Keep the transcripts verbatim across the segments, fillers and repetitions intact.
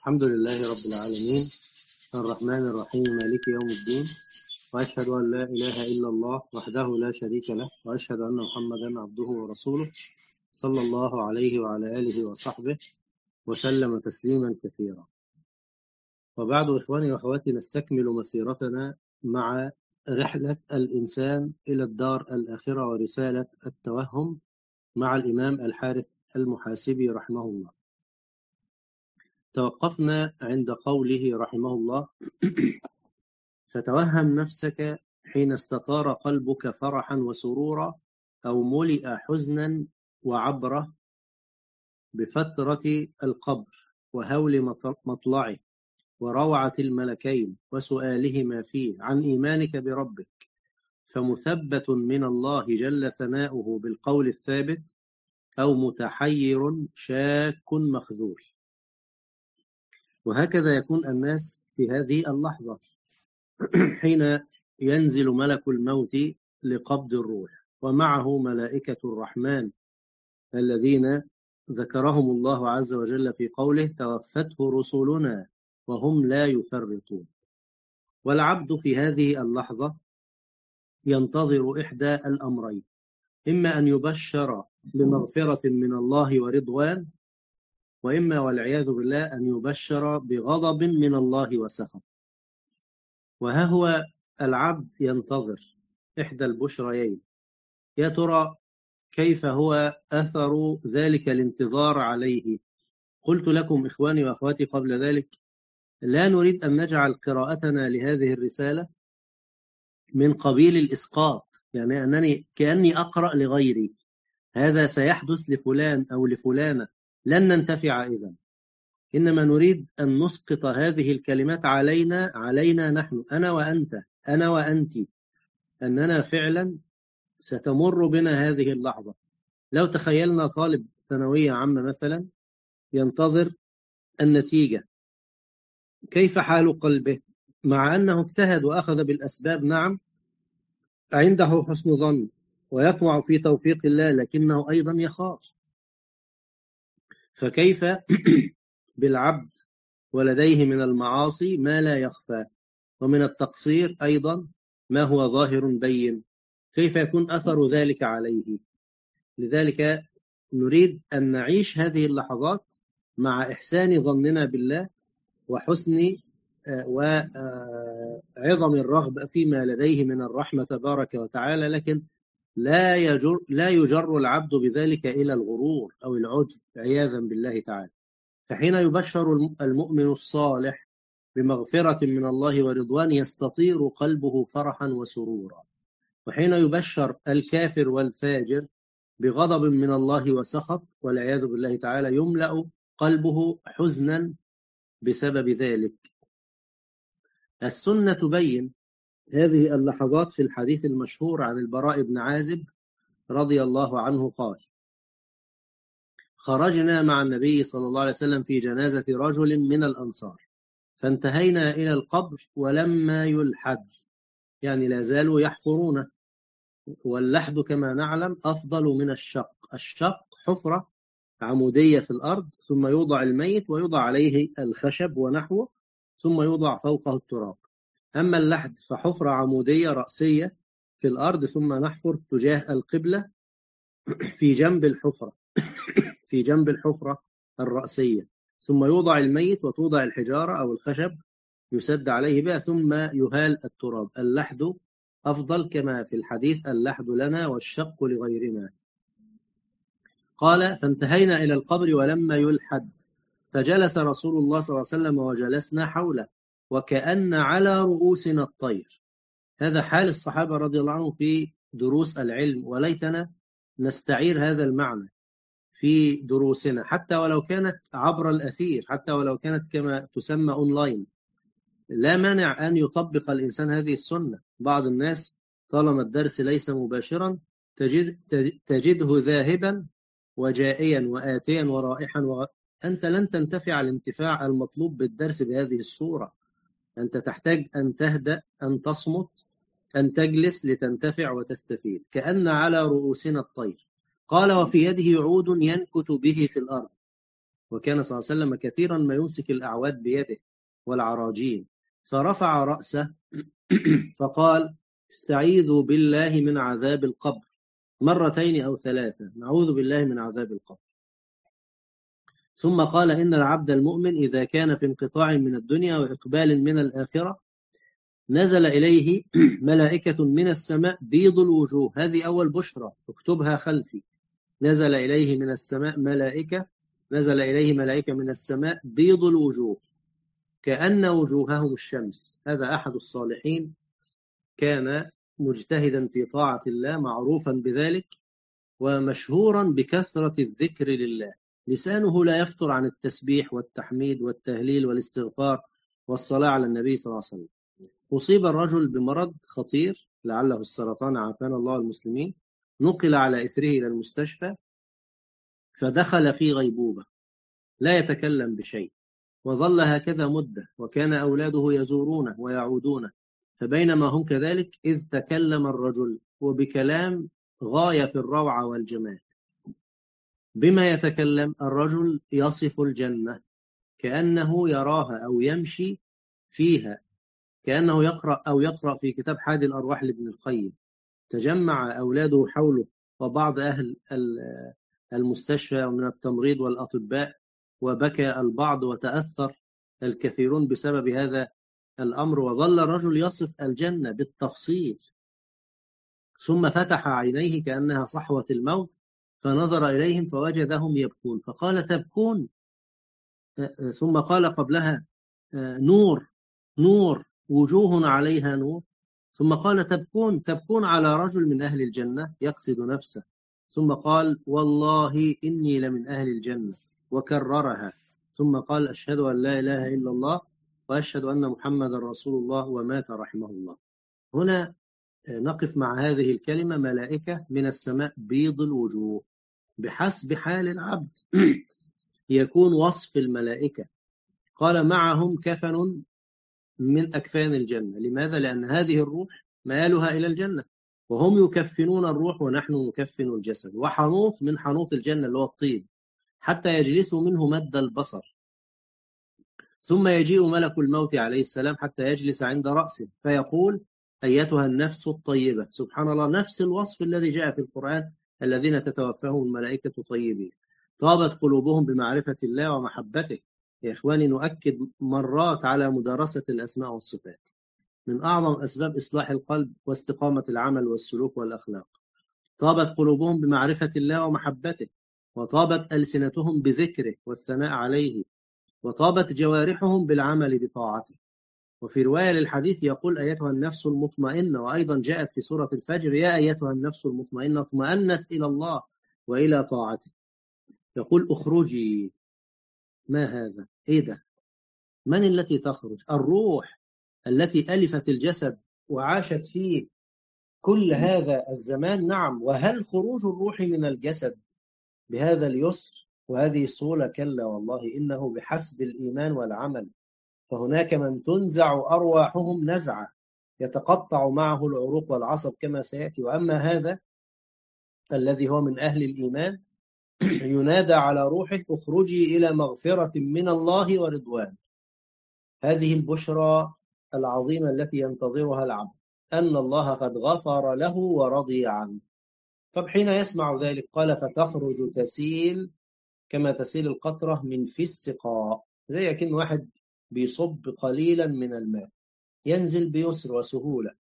الحمد لله رب العالمين الرحمن الرحيم مالك يوم الدين، وأشهد أن لا إله إلا الله وحده لا شريك له، وأشهد أن محمدا عبده ورسوله صلى الله عليه وعلى آله وصحبه وسلم تسليما كثيرا. وبعد، إخواني وأخواتي، نستكمل مسيرتنا مع رحلة الإنسان إلى الدار الآخرة ورسالة التوهم مع الإمام الحارث المحاسبي رحمه الله. توقفنا عند قوله رحمه الله: فتوهم نفسك حين استطار قلبك فرحا وسرورا، أو ملئ حزنا وعبرة بفترة القبر وهول مطلعه وروعة الملكين وسؤالهما فيه عن إيمانك بربك، فمثبت من الله جل ثناؤه بالقول الثابت، أو متحير شاك مخذول. وهكذا يكون الناس في هذه اللحظة حين ينزل ملك الموت لقبض الروح، ومعه ملائكة الرحمن الذين ذكرهم الله عز وجل في قوله: توفته رسلنا وهم لا يفرطون. والعبد في هذه اللحظة ينتظر إحدى الأمرين: إما أن يبشر بمغفرة من الله ورضوان، وإما والعياذ بالله أن يبشر بغضب من الله وسخط. وها هو العبد ينتظر إحدى البشريين. يا ترى كيف هو أثر ذلك الانتظار عليه؟ قلت لكم إخواني وأخواتي قبل ذلك: لا نريد أن نجعل قراءتنا لهذه الرسالة من قبيل الإسقاط، يعني أنني كأني أقرأ لغيري، هذا سيحدث لفلان أو لفلانة، لن ننتفع إذن. إنما نريد أن نسقط هذه الكلمات علينا علينا نحن، أنا وأنت، أنا وأنت، أننا فعلا ستمر بنا هذه اللحظة. لو تخيلنا طالب ثانوية عامة مثلا ينتظر النتيجة، كيف حال قلبه؟ مع أنه اجتهد وأخذ بالأسباب، نعم، عنده حسن ظن ويطمع في توفيق الله، لكنه أيضا يخاف. فكيف بالعبد ولديه من المعاصي ما لا يخفى، ومن التقصير أيضا ما هو ظاهر بين؟ كيف يكون أثر ذلك عليه؟ لذلك نريد أن نعيش هذه اللحظات مع إحسان ظننا بالله وحسن وعظم الرغبة فيما لديه من الرحمة تبارك وتعالى، لكن لا يجر, لا يجر العبد بذلك إلى الغرور أو العجب عياذا بالله تعالى. فحين يبشر المؤمن الصالح بمغفرة من الله ورضوان يستطير قلبه فرحا وسرورا، وحين يبشر الكافر والفاجر بغضب من الله وسخط والعياذ بالله تعالى يملأ قلبه حزنا بسبب ذلك. السنة تبين هذه اللحظات في الحديث المشهور عن البراء بن عازب رضي الله عنه قال: خرجنا مع النبي صلى الله عليه وسلم في جنازة رجل من الأنصار، فانتهينا إلى القبر ولما يلحد، يعني لا زالوا يحفرونه، واللحد كما نعلم أفضل من الشق. الشق حفرة عمودية في الأرض، ثم يوضع الميت ويوضع عليه الخشب ونحوه، ثم يوضع فوقه التراب. أما اللحد فحفرة عمودية رأسية في الأرض، ثم نحفر تجاه القبلة في جنب الحفرة في جنب الحفرة الرأسية، ثم يوضع الميت وتوضع الحجارة أو الخشب يسد عليه بها، ثم يهال التراب. اللحد أفضل كما في الحديث: اللحد لنا والشق لغيرنا. قال: فانتهينا إلى القبر ولما يلحد، فجلس رسول الله صلى الله عليه وسلم وجلسنا حوله وكأن على رؤوسنا الطير. هذا حال الصحابة رضي الله عنهم في دروس العلم، وليتنا نستعير هذا المعنى في دروسنا، حتى ولو كانت عبر الأثير، حتى ولو كانت كما تسمى أونلاين. لا مانع أن يطبق الإنسان هذه السنة. بعض الناس طالما الدرس ليس مباشرا تجد تجده ذاهبا وجائيا وآتيا ورائحا و... أنت لن تنتفع الانتفاع المطلوب بالدرس بهذه الصورة. أنت تحتاج أن تهدأ، أن تصمت، أن تجلس لتنتفع وتستفيد. كأن على رؤوسنا الطير. قال: وفي يده عود ينكت به في الأرض. وكان صلى الله عليه وسلم كثيرا ما يمسك الأعواد بيده والعراجين، فرفع رأسه فقال: استعيذوا بالله من عذاب القبر، مرتين أو ثلاثة، نعوذ بالله من عذاب القبر. ثم قال: إن العبد المؤمن إذا كان في انقطاع من الدنيا وإقبال من الآخرة نزل إليه ملائكة من السماء بيض الوجوه. هذه أول بشرى، اكتبها خلفي. نزل إليه من السماء ملائكة نزل إليه ملائكة من السماء بيض الوجوه كأن وجوههم الشمس. هذا أحد الصالحين، كان مجتهدا في طاعة الله، معروفا بذلك، ومشهورا بكثرة الذكر لله، لسانه لا يفتر عن التسبيح والتحميد والتهليل والاستغفار والصلاة على النبي صلى الله عليه وسلم. أصيب الرجل بمرض خطير لعله السرطان، عافانا الله المسلمين، نقل على إثره إلى المستشفى، فدخل في غيبوبة لا يتكلم بشيء، وظل هكذا مدة، وكان أولاده يزورونه ويعودونه، فبينما هم كذلك إذ تكلم الرجل، وبكلام غاية في الروعة والجمال. بما يتكلم الرجل؟ يصف الجنة كأنه يراها أو يمشي فيها، كأنه يقرأ أو يقرأ في كتاب حادي الأرواح لابن القيم. تجمع أولاده حوله وبعض أهل المستشفى ومن التمريض والأطباء، وبكى البعض وتأثر الكثيرون بسبب هذا الأمر، وظل الرجل يصف الجنة بالتفصيل. ثم فتح عينيه كأنها صحوة الموت، فنظر إليهم فوجدهم يبكون، فقال: تبكون؟ ثم قال قبلها: نور نور وجوه عليها نور. ثم قال: تبكون تبكون على رجل من أهل الجنة، يقصد نفسه. ثم قال: والله إني لمن أهل الجنة، وكررها. ثم قال: أشهد أن لا إله إلا الله وأشهد أن محمد رسول الله، ومات رحمه الله. هنا نقف مع هذه الكلمة: ملائكة من السماء بيض الوجوه. بحسب حال العبد يكون وصف الملائكة. قال: معهم كفن من أكفان الجنة. لماذا؟ لأن هذه الروح مآلها إلى الجنة، وهم يكفنون الروح ونحن نكفن الجسد. وحنوط من حنوط الجنة اللي هو الطيب، حتى يجلسوا منه مد البصر. ثم يجيء ملك الموت عليه السلام حتى يجلس عند رأسه، فيقول: أيتها النفس الطيبة. سبحان الله، نفس الوصف الذي جاء في القرآن: الذين تتوفاهم الملائكة طيبين، طابت قلوبهم بمعرفة الله ومحبته. يا إخواني، نؤكد مرات على مدارسة الأسماء والصفات، من أعظم أسباب إصلاح القلب واستقامة العمل والسلوك والأخلاق. طابت قلوبهم بمعرفة الله ومحبته، وطابت ألسنتهم بذكره والثناء عليه، وطابت جوارحهم بالعمل بطاعته. وفي رواية للحديث يقول: أيتها النفس المطمئنة. وأيضا جاءت في سورة الفجر: يا أيتها النفس المطمئنة اطمأنت إلى الله وإلى طاعته. يقول: أخرجي. ما هذا؟ إيه ده؟ من التي تخرج؟ الروح التي ألفت الجسد وعاشت فيه كل هذا الزمان. نعم. وهل خروج الروح من الجسد بهذا اليسر وهذه السهولة؟ كلا والله، إنه بحسب الإيمان والعمل. فهناك من تنزع أرواحهم نزعة يتقطع معه العروق والعصب كما سيأتي. وأما هذا الذي هو من أهل الإيمان ينادى على روحه: اخرجي إلى مغفرة من الله ورضوان. هذه البشرى العظيمة التي ينتظرها العبد، أن الله قد غفر له ورضي عنه. طب حين يسمع ذلك قال: فتخرج تسيل كما تسيل القطرة من في السقاء. زي كأن واحد بيصب قليلا من الماء، ينزل بيسر وسهولة.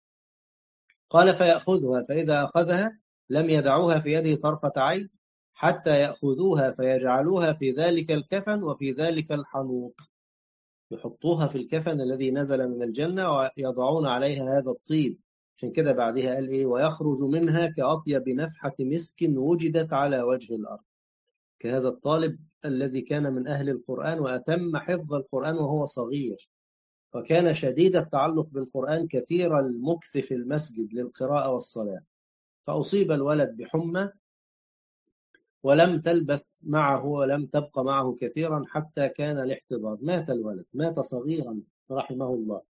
قال: فيأخذها، فإذا أخذها لم يدعوها في يده طرفة عين حتى يأخذوها فيجعلوها في ذلك الكفن وفي ذلك الحنوط. يحطوها في الكفن الذي نزل من الجنة ويضعون عليها هذا الطيب. عشان كده بعدها قال إيه: ويخرج منها كأطيب نفحة مسك وجدت على وجه الأرض. كهذا الطالب الذي كان من أهل القرآن وأتم حفظ القرآن وهو صغير، وكان شديد التعلق بالقرآن، كثير المكث في المسجد للقراءة والصلاة. فأصيب الولد بحمى، ولم تلبث معه ولم تبقى معه كثيرا حتى كان الاحتضار. مات الولد، مات صغيرا رحمه الله.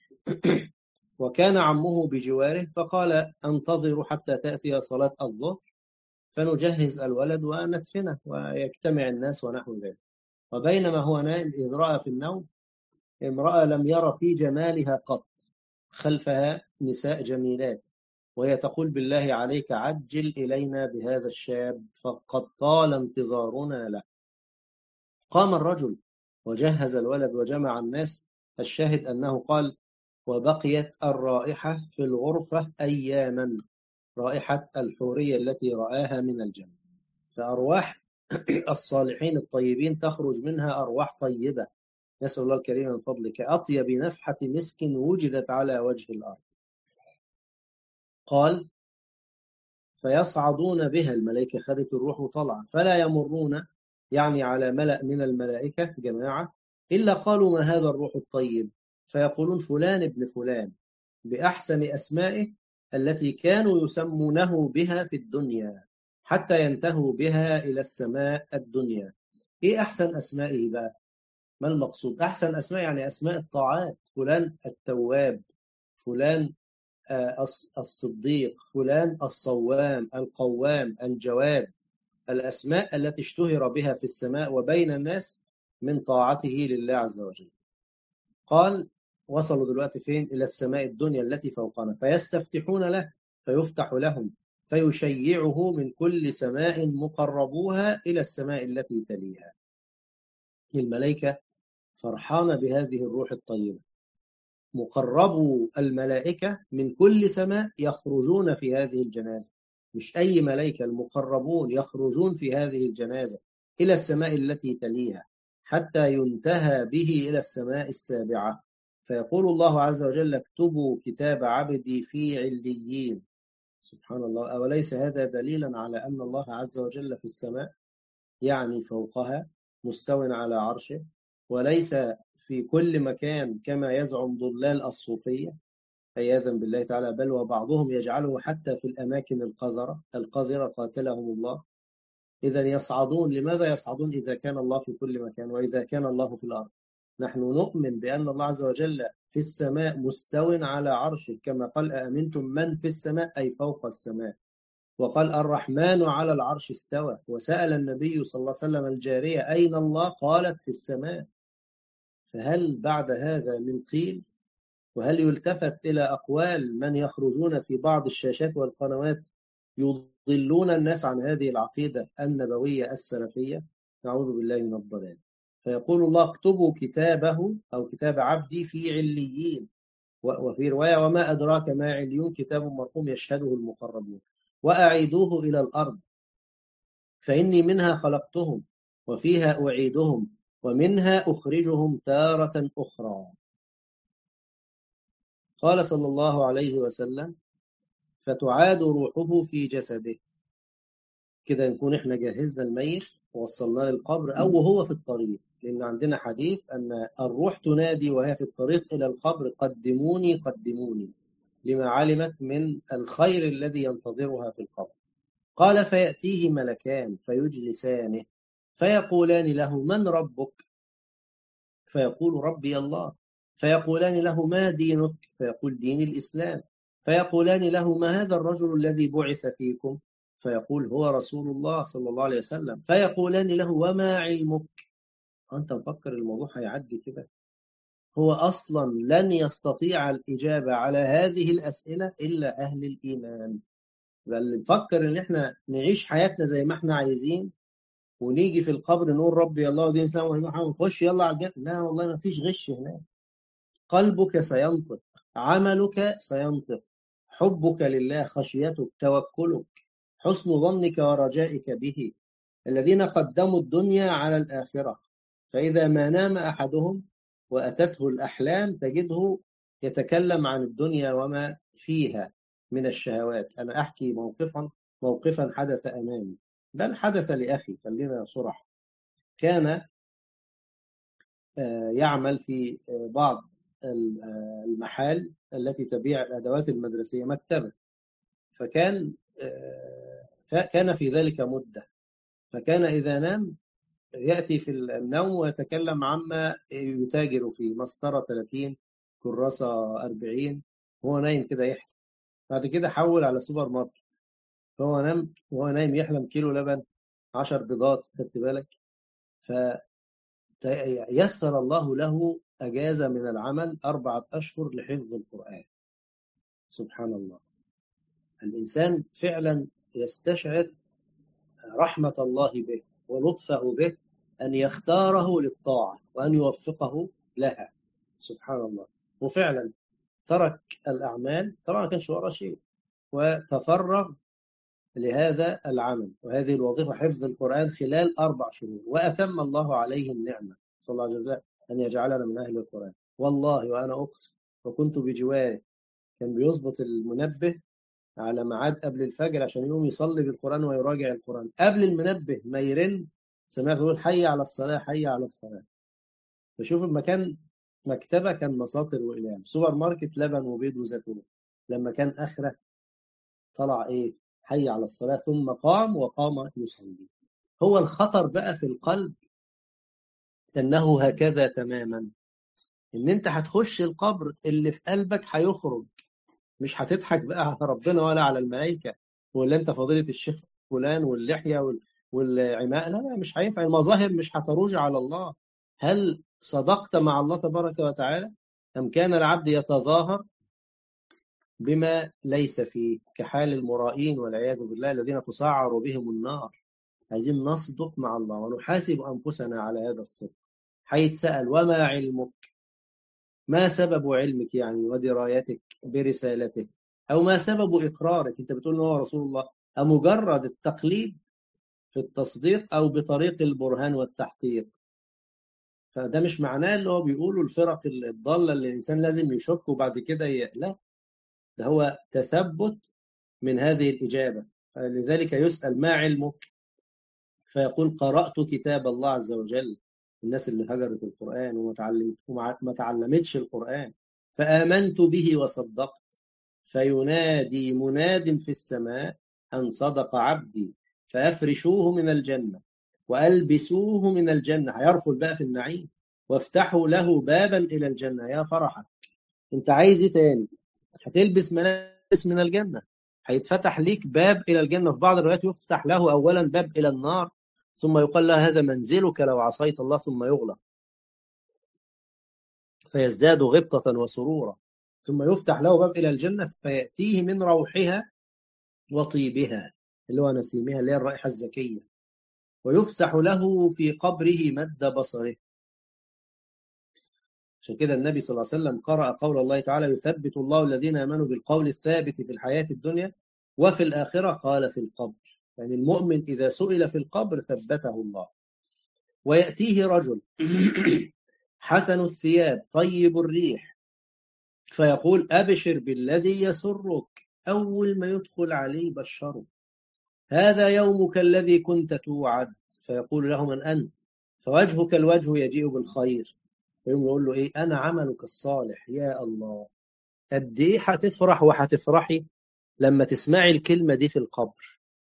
وكان عمه بجواره، فقال: انتظروا حتى تأتي صلاة الظهر فنجهز الولد وندفنه ويجتمع الناس ونحو ذلك. وبينما هو نائم إذ رأى في النوم امرأة لم ير في جمالها قط، خلفها نساء جميلات، وهي تقول بالله عليك عجل إلينا بهذا الشاب فقد طال انتظارنا له. قام الرجل وجهز الولد وجمع الناس. الشاهد أنه قال وبقيت الرائحة في الغرفة أياما، رائحة الحورية التي رآها من الجنة. فأرواح الصالحين الطيبين تخرج منها أرواح طيبة، نسأل الله الكريم من فضلك أطيب نفحة مسك وجدت على وجه الأرض. قال فيصعدون بها، الملائكة خدت الروح وطلع، فلا يمرون يعني على ملأ من الملائكة جماعة إلا قالوا ما هذا الروح الطيب، فيقولون فلان ابن فلان بأحسن أسمائه التي كانوا يسمونه بها في الدنيا حتى ينتهوا بها إلى السماء الدنيا. إيه أحسن أسمائه بقى؟ ما المقصود؟ أحسن أسماء يعني أسماء الطاعات، فلان التواب، فلان الصديق، فلان الصوام القوام الجواد، الأسماء التي اشتهر بها في السماء وبين الناس من طاعته لله عز وجل. قال وصلوا دلوقتي فين؟ إلى السماء الدنيا التي فوقنا، فيستفتحون له فيفتح لهم، فيشيعه من كل سماء مقربوها إلى السماء التي تليها. الملائكة فرحانة بهذه الروح الطيبة، مقربو الملائكة من كل سماء يخرجون في هذه الجنازة، مش أي ملائكة، المقربون يخرجون في هذه الجنازة إلى السماء التي تليها حتى ينتهى به إلى السماء السابعة. فيقول الله عز وجل اكتبوا كتاب عبدي في عليين. سبحان الله، أوليس هذا دليلا على أن الله عز وجل في السماء، يعني فوقها مستو على عرشه، وليس في كل مكان كما يزعم ضلال الصوفية عياذا بالله تعالى، بل وبعضهم يجعله حتى في الأماكن القذرة القذرة قاتلهم الله. إذا يصعدون، لماذا يصعدون إذا كان الله في كل مكان وإذا كان الله في الأرض؟ نحن نؤمن بأن الله عز وجل في السماء مستو على عرشه، كما قال أأمنتم من في السماء أي فوق السماء، وقال الرحمن على العرش استوى. وسأل النبي صلى الله عليه وسلم الجارية أين الله؟ قالت في السماء. فهل بعد هذا من قيل؟ وهل يلتفت إلى أقوال من يخرجون في بعض الشاشات والقنوات يضلون الناس عن هذه العقيدة النبوية السلفية؟ نعوذ بالله من الضلال. فيقول الله اكتبوا كتابه أو كتاب عبدي في عليين، وفي رواية وما أدراك ما عليون كتاب مرقوم يشهده المقربون، وأعيدوه إلى الأرض فإني منها خلقتهم وفيها أعيدهم ومنها أخرجهم تارة أخرى. قال صلى الله عليه وسلم فتعاد روحه في جسده. كده نكون احنا جهزنا الميت ووصلناه للقبر أو وهو في الطريق، لأن عندنا حديث أن الروح تنادي وهي في الطريق إلى القبر قدموني قدموني، لما علمت من الخير الذي ينتظرها في القبر. قال فيأتيه ملكان فيجلسانه فيقولان له من ربك؟ فيقول ربي الله. فيقولان له ما دينك؟ فيقول دين الإسلام. فيقولان له ما هذا الرجل الذي بعث فيكم؟ فيقول هو رسول الله صلى الله عليه وسلم. فيقولان له وما علمك؟ أنت مفكر الموضوع هيعدي كده؟ هو أصلا لن يستطيع الإجابة على هذه الأسئلة إلا أهل الإيمان. بل نفكر إن إحنا نعيش حياتنا زي ما إحنا عايزين ونيجي في القبر نقول ربي الله ودين الإسلام ونحن نخش يلا على الجنة. لا والله ما فيش غش هناك. قلبك سينطق، عملك سينطق، حبك لله، خشيتك، توكلك، حسن ظنك ورجائك به. الذين قدموا الدنيا على الآخرة، فإذا ما نام أحدهم وأتته الأحلام تجده يتكلم عن الدنيا وما فيها من الشهوات. أنا أحكي موقفا موقفا حدث أمامي، بل حدث لأخي، خلينا صرح. كان يعمل في بعض المحال التي تبيع الأدوات المدرسية، مكتبة. فكان كان في ذلك مدة، فكان إذا نام يأتي في النوم ويتكلم عما يتاجر فيه، مسطرة ثلاثين، كراسة أربعين، هو نايم كده يحكي. بعد كده حول على سوبر ماركت، فهو نام وهو نايم يحلم كيلو لبن، عشر بيضات، خدت بالك؟ يسر الله له أجازة من العمل أربعة أشهر لحفظ القرآن. سبحان الله. الإنسان فعلا يستشعر رحمة الله به ولطفه به أن يختاره للطاعة وأن يوفقه لها. سبحان الله. وفعلا ترك الأعمال، طبعا ما كانش وراه شيء، وتفرغ لهذا العمل وهذه الوظيفة، حفظ القرآن خلال أربع شهور، وأتم الله عليه النعمة. صلى الله عليه وسلم أن يجعلنا من أهل القرآن. والله وأنا أقسم وكنت بجواره، كان بيظبط المنبه على ميعاد قبل الفجر عشان يقوم يصلي بالقرآن ويراجع القرآن. قبل المنبه ما يرن سمعت يقول حي على الصلاة حي على الصلاة. فشوف المكان، مكتبة كان مساطر وإلهام، سوبر ماركت لبن وبيض وزيتون، لما كان آخره طلع إيه؟ حي على الصلاة، ثم قام وقام يصلي. هو الخطر بقى في القلب أنه هكذا تماما، إن أنت هتخش القبر اللي في قلبك هيخرج، مش هتضحك بقى على ربنا ولا على الملائكة، ولا أنت فضيلة الشيخ فلان واللحية وال- والعماء، لا لا، مش هينفع. المظاهر مش هتروج على الله. هل صدقت مع الله تبارك وتعالى أم كان العبد يتظاهر بما ليس فيه، كحال المرائين والعياذ بالله الذين تسعر بهم النار. عايزين نصدق مع الله ونحاسب أنفسنا على هذا الصدق. هيتسأل وما علمك، ما سبب علمك يعني ودرايتك برسالته، أو ما سبب إقرارك، أنت بتقول هو رسول الله، أمجرد التقليد في التصديق أو بطريق البرهان والتحقيق. فده مش معناه اللي هو بيقوله الفرق الضالة اللي الإنسان لازم يشك وبعد كده ي... لا، ده هو تثبت من هذه الإجابة. لذلك يسأل ما علمك، فيقول قرأت كتاب الله عز وجل. الناس اللي هجرت القرآن وما تعلمت وما تعلمتش القرآن، فآمنت به وصدقت، فينادي مناد في السماء أن صدق عبدي، فأفرشوه من الجنة وألبسوه من الجنة، هيرفل بقى في النعيم، وافتحوا له بابا إلى الجنة. يا فرحة، أنت عايز إيه تاني؟ هتلبس ملابس من الجنة، هيتفتح ليك باب إلى الجنة. في بعض الروايات يفتح له أولا باب إلى النار، ثم يقال له هذا منزلك لو عصيت الله، ثم يغلق فيزداد غبطة وسرورا، ثم يفتح له باب إلى الجنة فيأتيه من روحها وطيبها اللي هو نسيمها اللي هي الرائحة الزكية، ويفسح له في قبره مد بصره. عشان كده النبي صلى الله عليه وسلم قرأ قول الله تعالى يثبت الله الذين آمنوا بالقول الثابت في الحياة الدنيا وفي الآخرة، قال في القبر. يعني المؤمن إذا سئل في القبر ثبته الله. ويأتيه رجل حسن الثياب طيب الريح، فيقول أبشر بالذي يسرك. أول ما يدخل عليه بشره، هذا يومك الذي كنت توعد. فيقول له من أنت؟ فوجهك الوجه يجيء بالخير. فيقول يقول له إيه؟ أنا عملك الصالح. يا الله، قد إيه هتفرح وهتفرحي لما تسمعي الكلمة دي في القبر.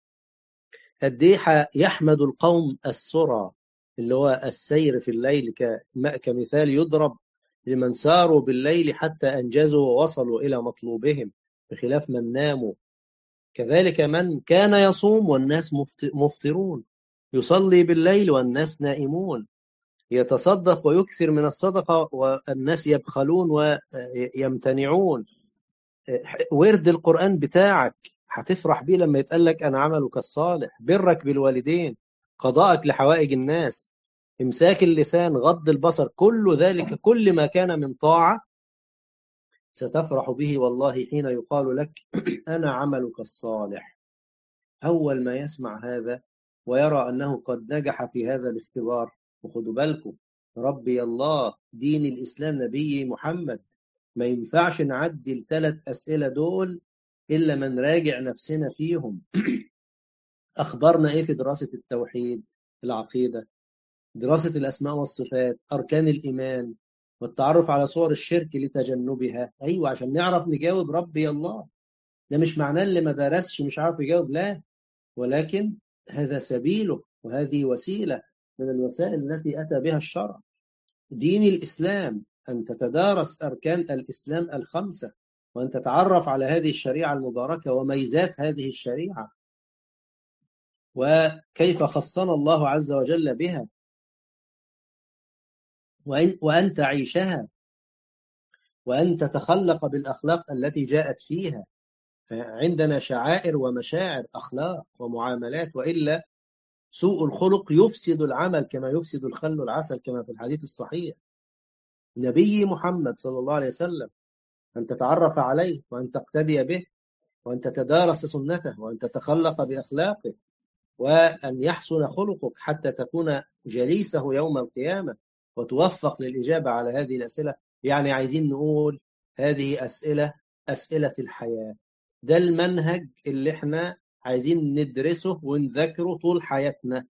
قد إيه يحمد القوم السرى اللي هو السير في الليل، كمثال يضرب لمن ساروا بالليل حتى أنجزوا ووصلوا إلى مطلوبهم، بخلاف من ناموا. كذلك من كان يصوم والناس مفطرون، يصلي بالليل والناس نائمون، يتصدق ويكثر من الصدقة والناس يبخلون ويمتنعون. ورد القرآن بتاعك هتفرح بيه لما يتقال لك أنا عملك الصالح. برك بالوالدين، قضاءك لحوائج الناس، إمساك اللسان، غض البصر، كل ذلك كل ما كان من طاعة ستفرح به والله حين يقال لك أنا عملك الصالح. أول ما يسمع هذا ويرى أنه قد نجح في هذا الاختبار، وخدوا بالكم ربي الله دين الإسلام نبي محمد، ما ينفعش نعدي الثلاث أسئلة دول إلا من راجع نفسنا فيهم. أخبرنا إيه في دراسة التوحيد، العقيدة، دراسة الأسماء والصفات، أركان الإيمان، والتعرف على صور الشرك لتجنبها. أيوة، عشان نعرف نجاوب ربي الله. ده مش معناه اللي ما درسش مش عارف يجاوب، لا، ولكن هذا سبيله وهذه وسيلة من الوسائل التي أتى بها الشرع. دين الإسلام أن تتدارس أركان الإسلام الخمسة، وأن تتعرف على هذه الشريعة المباركة وميزات هذه الشريعة، وكيف خصنا الله عز وجل بها. وأن, وأن تعيشها، وأن تتخلق بالأخلاق التي جاءت فيها. فعندنا شعائر ومشاعر، أخلاق ومعاملات، وإلا سوء الخلق يفسد العمل كما يفسد الخل العسل، كما في الحديث الصحيح. نبي محمد صلى الله عليه وسلم أن تتعرف عليه، وأن تقتدي به، وأن تتدارس سنته، وأن تتخلق بأخلاقه، وأن يحسن خلقك حتى تكون جليسه يوم القيامة وتوفق للإجابة على هذه الأسئلة. يعني عايزين نقول هذه أسئلة أسئلة الحياة. ده المنهج اللي احنا عايزين ندرسه ونذكره طول حياتنا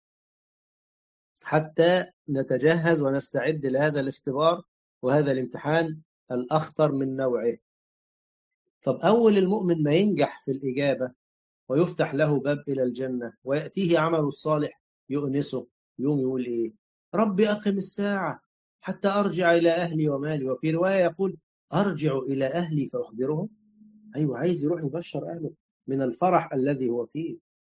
حتى نتجهز ونستعد لهذا الاختبار وهذا الامتحان الأخطر من نوعه. طب أول المؤمن ما ينجح في الإجابة ويفتح له باب إلى الجنة ويأتيه عمل الصالح يؤنسه، يوم يقول إيه؟ ربي أقم الساعة حتى أرجع إلى أهلي ومالي. وفي رواية يقول أرجع إلى أهلي فأخبرهم. أيوة، عايز يروح يبشر أهله من الفرح الذي هو فيه.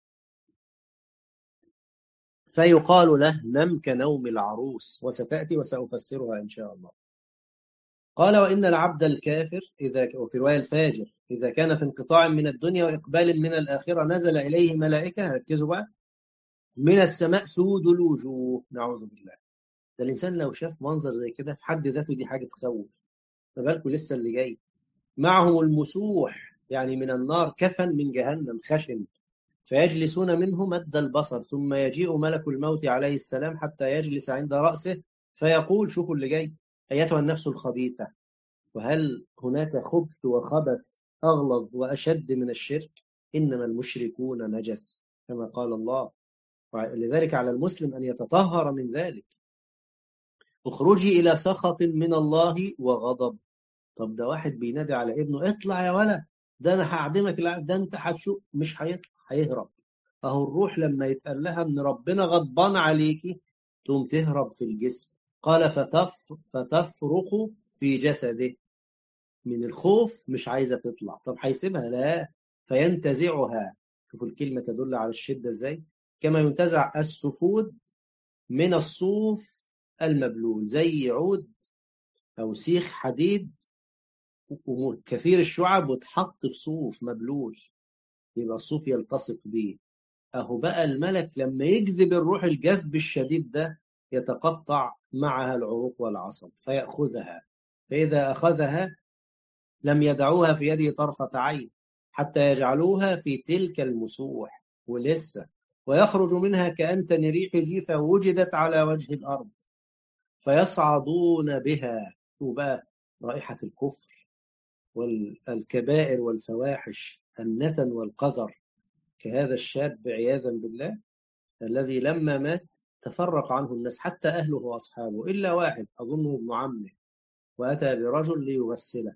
فيقال له نم كنوم العروس، وستأتي وسأفسرها إن شاء الله. قال وإن العبد الكافر إذا، وفي رواية الفاجر، إذا كان في انقطاع من الدنيا وإقبال من الآخرة نزل إليه ملائكة، ركزوا بقى، من السماء سود الوجوه، نعوذ بالله. ده الإنسان لو شاف منظر زي كده في حد ذاته دي حاجة تخوف، ما بالكم لسه اللي جاي. معهم المسوح، يعني من النار، كفن من جهنم خشن، فيجلسون منه مد البصر، ثم يجيء ملك الموت عليه السلام حتى يجلس عند رأسه فيقول، شوفوا اللي جاي، أيتها النفس الخبيثة، وهل هناك خبث وخبث أغلظ وأشد من الشرك؟ إنما المشركون نجس، كما قال الله. لذلك على المسلم أن يتطهر من ذلك. اخرجي إلى سخط من الله وغضب. طب ده واحد بينادي على ابنه اطلع يا ولد، ده أنا هعدمك، ده أنت هتشوف، مش هيطلع، هيهرب. أهو الروح لما يتقال لها أن ربنا غضبان عليكي تقوم تهرب في الجسم. قال فتف فتفرق في جسده، من الخوف مش عايزة تطلع. طب هيسيبها؟ لا، فينتزعها. شوفوا الكلمة تدل على الشدة ازاي، كما ينتزع السفود من الصوف المبلول، زي عود أو سيخ حديد كثير الشعب وتحط في صوف مبلول، يبقى الصوف يلتصق به. أهو بقى الملك لما يجذب الروح الجذب الشديد ده يتقطع معها العروق والعصب فيأخذها، فإذا أخذها لم يدعوها في يده طرفة عين حتى يجعلوها في تلك المسوح، ولسه ويخرج منها كأنتن ريح جيفة وجدت على وجه الأرض، فيصعدون بها. وبقى رائحة الكفر والكبائر والفواحش، النتن والقذر، كهذا الشاب عياذا بالله الذي لما مات تفرق عنه الناس، حتى أهله وأصحابه، إلا واحد أظنه ابن عمه، وأتى برجل ليغسله،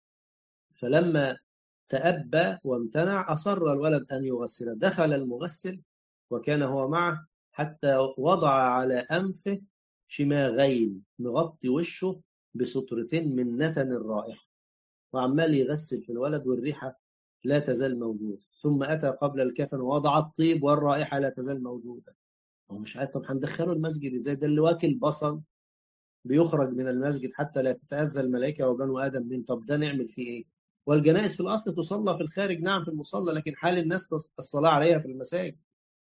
فلما تأبى وامتنع أصر الولد أن يغسله. دخل المغسل وكان هو معه حتى وضع على أنفه شماغين، مغطي وشه بسترتين من نتن الرائحة، وعمال يغسل في الولد والريحة لا تزال موجودة. ثم أتى قبل الكفن ووضع الطيب والرائحة لا تزال موجودة. هو مش عارف، طب هندخله المسجد ازاي؟ ده اللي واكل بصل بيخرج من المسجد حتى لا تتأذى الملائكة وبنو آدم من. طب ده نعمل فيه ايه؟ والجنائز في الأصل تصلى في الخارج، نعم في المصلى، لكن حال الناس الصلاة عليها في المساجد.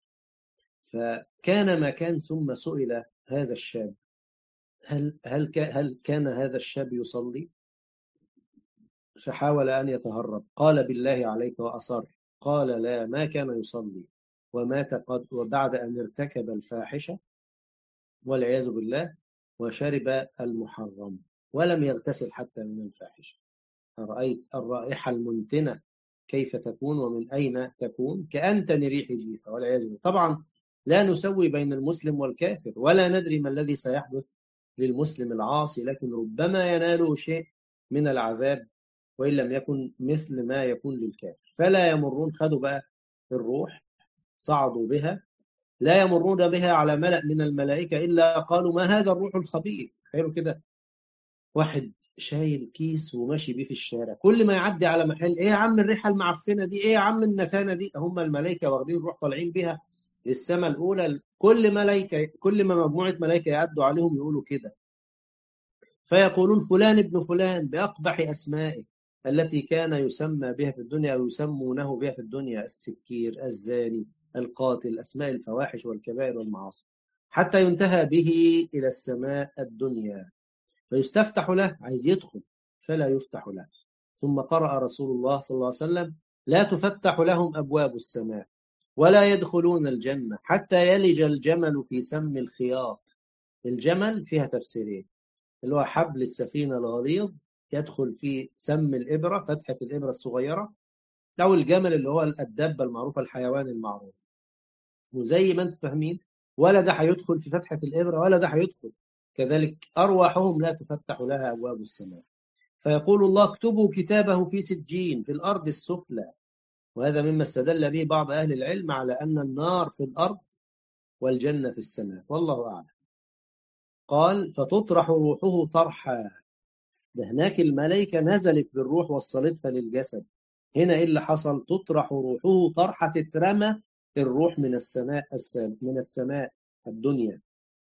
فكان ما كان، ثم سئل هذا الشاب هل هل هل كان هذا الشاب يصلي؟ فحاول أن يتهرب، قال بالله عليك، وأصر، قال لا، ما كان يصلي، ومات قد وبعد أن ارتكب الفاحشة والعياذ بالله، وشرب المحرم، ولم يغتسل حتى من الفاحشة. رأيت الرائحة المنتنة كيف تكون ومن أين تكون؟ كأنتن ريح جيفة والعياذ بالله. طبعا لا نسوي بين المسلم والكافر، ولا ندري ما الذي سيحدث للمسلم العاصي، لكن ربما يناله شيء من العذاب وإن لم يكن مثل ما يكون للكافر. فلا يمرون، خدوا بقى الروح صعدوا بها، لا يمرون بها على ملأ من الملائكة إلا قالوا ما هذا الروح الخبيث. تخيلوا كده، واحد شايل كيس وماشي بيه في الشارع، كل ما يعدي على محل، ايه يا عم الريحة المعفنة دي، ايه يا عم النتانة دي، هم الملائكة واخدين الروح طالعين بها للسماء الأولى. كل ملائكة، كل ما مجموعة ملائكة يعدوا عليهم يقولوا كده، فيقولون فلان ابن فلان بأقبح أسمائه التي كان يسمى بها في الدنيا أو يسمونه بها في الدنيا: السكير، الزاني، القاتل، أسماء الفواحش والكبائر والمعاصي، حتى ينتهى به إلى السماء الدنيا فيستفتح له، عايز يدخل فلا يفتح له. ثم قرأ رسول الله صلى الله عليه وسلم: لا تفتح لهم أبواب السماء ولا يدخلون الجنة حتى يلج الجمل في سم الخياط. الجمل فيها تفسيرين: اللي هو حبل السفينة الغليظ يدخل في سم الإبرة، فتحة الإبرة الصغيرة، أو الجمل اللي هو الدابة المعروفة، الحيوان المعروف. وزي ما انتم فاهمين، ولا ده هيدخل في فتحة الإبرة ولا ده هيدخل. كذلك أرواحهم لا تفتح لها أبواب السماء. فيقول الله: اكتبوا كتابه في سجين في الأرض السفلى. وهذا مما استدل به بعض أهل العلم على أن النار في الأرض والجنة في السماء، والله أعلم. قال: فتطرح روحه طرحا. ده هناك الملائكة نزلت بالروح وصلتها للجسد. هنا إيه اللي حصل؟ تطرح روحه طرحة، تترمى الروح من السماء السماء من السماء الدنيا.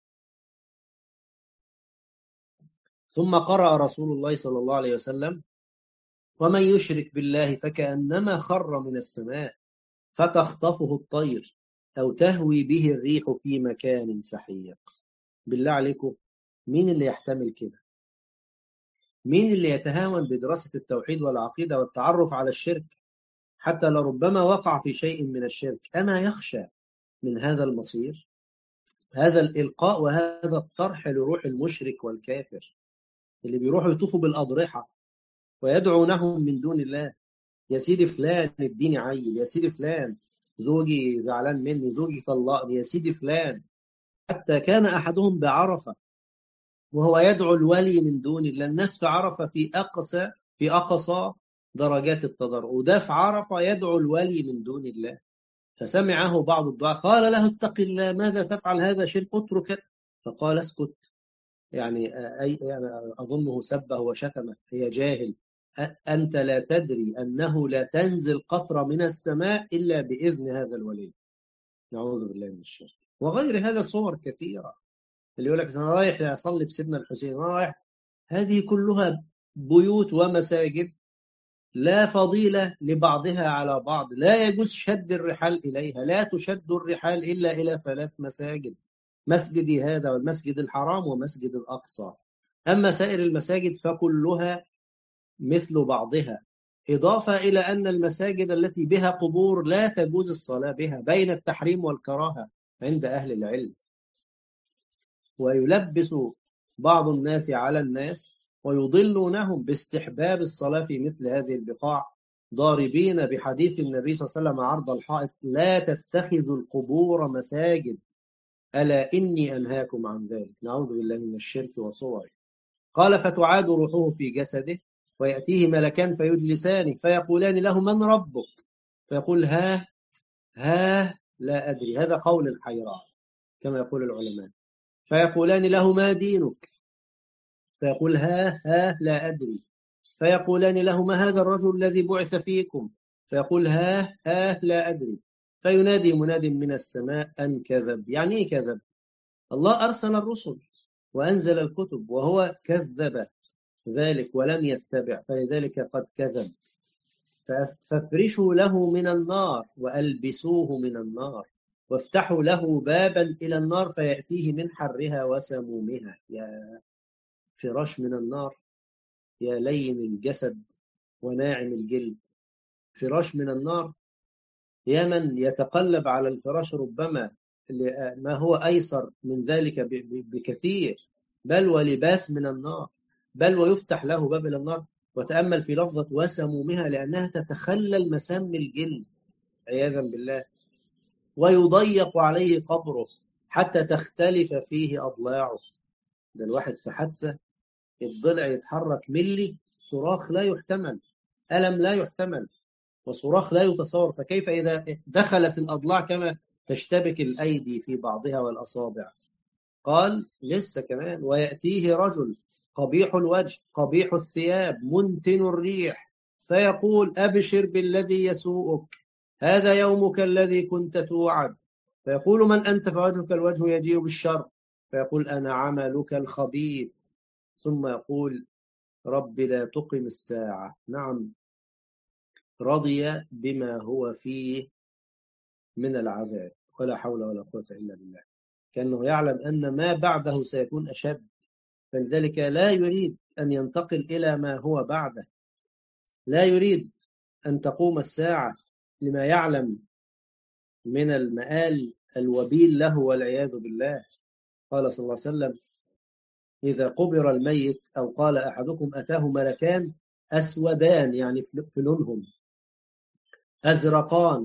ثم قرأ رسول الله صلى الله عليه وسلم: ومن يشرك بالله فكأنما خر من السماء فتخطفه الطير أو تهوي به الريح في مكان سحيق. بالله عليكم، مين اللي يحتمل كده؟ مين اللي يتهاون بدراسة التوحيد والعقيدة والتعرف على الشرك حتى لربما وقع في شيء من الشرك؟ أما يخشى من هذا المصير، هذا الإلقاء وهذا الطرح لروح المشرك والكافر اللي بيروحوا يطوفوا بالأضرحة ويدعونهم من دون الله: يا سيدي فلان اديني عيل، يا سيدي فلان زوجي زعلان مني، زوجي طلقني، يا سيدي فلان. حتى كان أحدهم بعرفة وهو يدعو الولي من دون الله. الناس في عرفة في أقصى في أقصى درجات التضرع، وده في عرفة يدعو الولي من دون الله. فسمعه بعض الدعاء قال له: اتق الله، ماذا تفعل؟ هذا شرك، اترك. فقال: اسكت. يعني أي يعني أظنه سبه وشتمه: هي جاهل، أنت لا تدري أنه لا تنزل قطرة من السماء إلا بإذن هذا الولي. نعوذ بالله من الشرك. وغير هذا صور كثيرة. اللي يقول لك أنا رايح أصلي بسيدنا الحسين، أنا رايح. هذه كلها بيوت ومساجد لا فضيلة لبعضها على بعض، لا يجوز شد الرحال إليها. لا تشد الرحال إلا إلى ثلاث مساجد: مسجدي هذا والمسجد الحرام ومسجد الأقصى. أما سائر المساجد فكلها مثل بعضها، إضافة إلى أن المساجد التي بها قبور لا تجوز الصلاة بها، بين التحريم والكراهة عند أهل العلم. ويلبس بعض الناس على الناس ويضلونهم باستحباب الصلاة في مثل هذه البقاع، ضاربين بحديث النبي صلى الله عليه وسلم عرض الحائط: لا تتخذوا القبور مساجد ألا إني أنهاكم عن ذلك. نعوذ بالله من الشرك وصوره. قال: فتعاد روحه في جسده ويأتيه ملكان فيجلسانه فيقولان له: من ربك؟ فيقول: ها ها لا أدري. هذا قول الحيران كما يقول العلماء. فيقولان له: ما دينك؟ فيقول: ها ها لا أدري. فيقولان له: ما هذا الرجل الذي بعث فيكم؟ فيقول: ها ها لا أدري. فينادي مناد من السماء أن كذب. يعني إيه كذب؟ الله أرسل الرسل وأنزل الكتب وهو كذب ذلك ولم يتبع، فلذلك قد كذب. فافرشوا له من النار وألبسوه من النار وافتحوا له بابا إلى النار فيأتيه من حرها وسمومها. يا فراش من النار، يا لين الجسد وناعم الجلد. فراش من النار، يا من يتقلب على الفراش ربما ما هو أيسر من ذلك بكثير، بل ولباس من النار، بل ويفتح له باب إلى النار. وتأمل في لفظة وسمومها لأنها تتخلل مسام الجلد عياذا بالله. ويضيق عليه قبره حتى تختلف فيه أضلاعه. ده الواحد في حادثة الضلع يتحرك ملي، صراخ لا يحتمل، ألم لا يحتمل، وصراخ لا يتصور، فكيف إذا دخلت الأضلاع كما تشتبك الأيدي في بعضها والأصابع. قال لسه كمان: ويأتيه رجل قبيح الوجه قبيح الثياب منتن الريح فيقول: أبشر بالذي يسوءك، هذا يومك الذي كنت توعد. فيقول: من أنت؟ فوجهك الوجه يجيء بالشر. فيقول: أنا عملك الخبيث. ثم يقول رب لا تقم الساعة. نعم، رضي بما هو فيه من العذاب، ولا حول ولا قوة إلا بالله، كأنه يعلم أن ما بعده سيكون أشد، فلذلك لا يريد أن ينتقل إلى ما هو بعده، لا يريد أن تقوم الساعة لما يعلم من المآل الوبيل له والعياذ بالله. قال صلى الله عليه وسلم إذا قبر الميت أو قال أحدكم أتاه ملكان أسودان، يعني في لونهم، أزرقان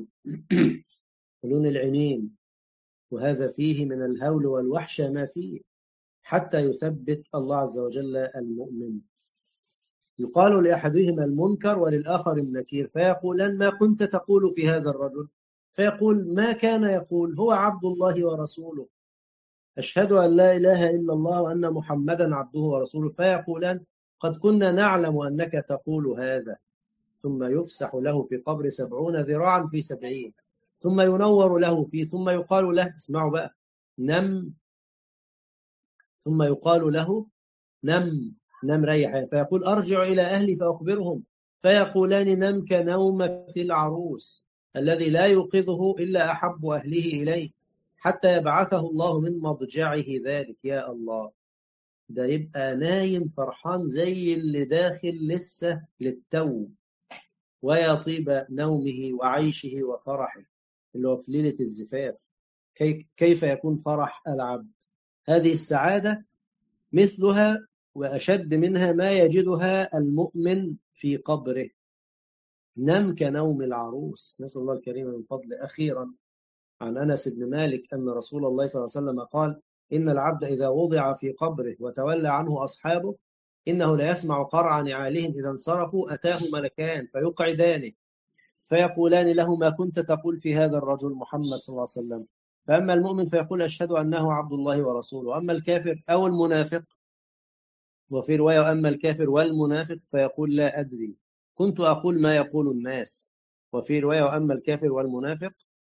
لون العينين، وهذا فيه من الهول والوحشة ما فيه، حتى يثبت الله عز وجل المؤمن. يقال لأحدهما المنكر وللآخر النكير، فيقولان ما كنت تقول في هذا الرجل؟ فيقول ما كان يقول هو عبد الله ورسوله، أشهد أن لا إله إلا الله وأن محمدا عبده ورسوله. فيقولان قد كنا نعلم أنك تقول هذا. ثم يفسح له في قبر سبعون ذراعا في سبعين، ثم ينور له فيه، ثم يقال له اسمعوا بقى نم، ثم يقال له نم نم ريح، فيقول أرجع إلى أهلي فأخبرهم، فيقولان نم كنومة العروس الذي لا يوقظه إلا أحب أهله إليه حتى يبعثه الله من مضجعه ذلك. يا الله، ده يبقى نايم فرحان زي اللي داخل لسه للتو، ويطيب نومه وعيشه وفرحه اللي هو في ليلة الزفاف. كيف يكون فرح العبد؟ هذه السعادة مثلها وأشد منها ما يجدها المؤمن في قبره. نم كنوم العروس، نسأل الله الكريم من فضل. أخيرا عن أنس بن مالك أن رسول الله صلى الله عليه وسلم قال إن العبد إذا وضع في قبره وتولى عنه أصحابه إنه لا يسمع قرع نعالهم إذا انصرفوا أتاه ملكان فيقعدانه فيقولان له ما كنت تقول في هذا الرجل محمد صلى الله عليه وسلم؟ فأما المؤمن فيقول أشهد أنه عبد الله ورسوله. أما الكافر أو المنافق، وفي رواية وأما الكافر والمنافق فيقول لا أدري، كنت أقول ما يقول الناس. وفي رواية وأما الكافر والمنافق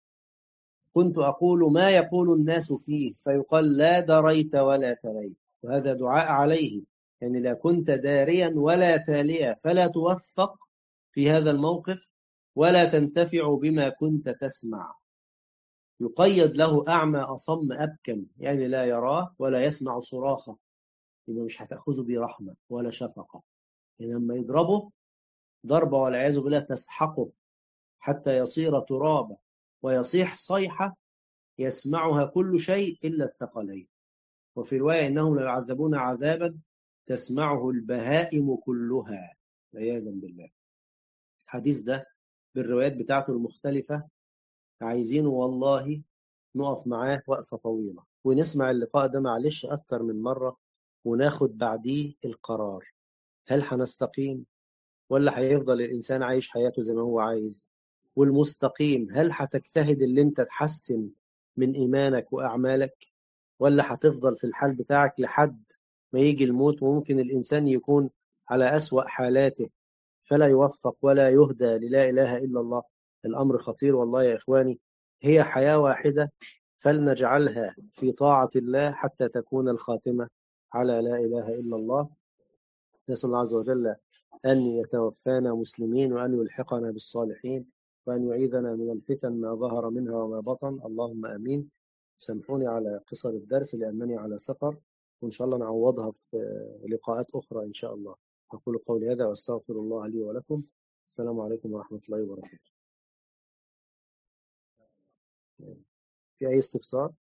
كنت أقول ما يقول الناس فيه، فيقال لا دريت ولا تليت. وهذا دعاء عليه، يعني لا كنت داريا ولا تاليا، فلا توفق في هذا الموقف ولا تنتفع بما كنت تسمع. يقيد له أعمى أصم أبكم، يعني لا يراه ولا يسمع صراخه، إنه مش هتأخذه برحمة ولا شفقة. يعني لما يضربه ضربة والعياذ بالله تسحقه حتى يصير ترابا، ويصيح صيحة يسمعها كل شيء إلا الثقلين. وفي رواية إنهم لا يعذبون عذابا تسمعه البهائم كلها، عياذا بالله. الحديث ده بالروايات بتاعته المختلفة عايزين والله نقف معاه وقفة طويلة ونسمع اللقاء ده معلش أكتر من مرة، وناخد بعديه القرار. هل هنستقيم ولا هيفضل الإنسان عايش حياته زي ما هو عايز؟ والمستقيم هل هتجتهد اللي انت تحسن من إيمانك وأعمالك، ولا هتفضل في الحال بتاعك لحد ما يجي الموت؟ وممكن الإنسان يكون على أسوأ حالاته فلا يوفق ولا يهدى للا إله إلا الله. الأمر خطير والله يا إخواني. هي حياة واحدة، فلنجعلها في طاعة الله حتى تكون الخاتمة على لا إله إلا الله. نسأل الله عز وجل أن يتوفانا مسلمين، وأن يلحقنا بالصالحين، وأن يعيذنا من الفتن ما ظهر منها وما بطن. اللهم آمين. سامحوني على قصر الدرس لأنني على سفر، وإن شاء الله نعوضها في لقاءات أخرى إن شاء الله. أقول قولي هذا وأستغفر الله لي ولكم. السلام عليكم ورحمة الله وبركاته. في أي استفسار؟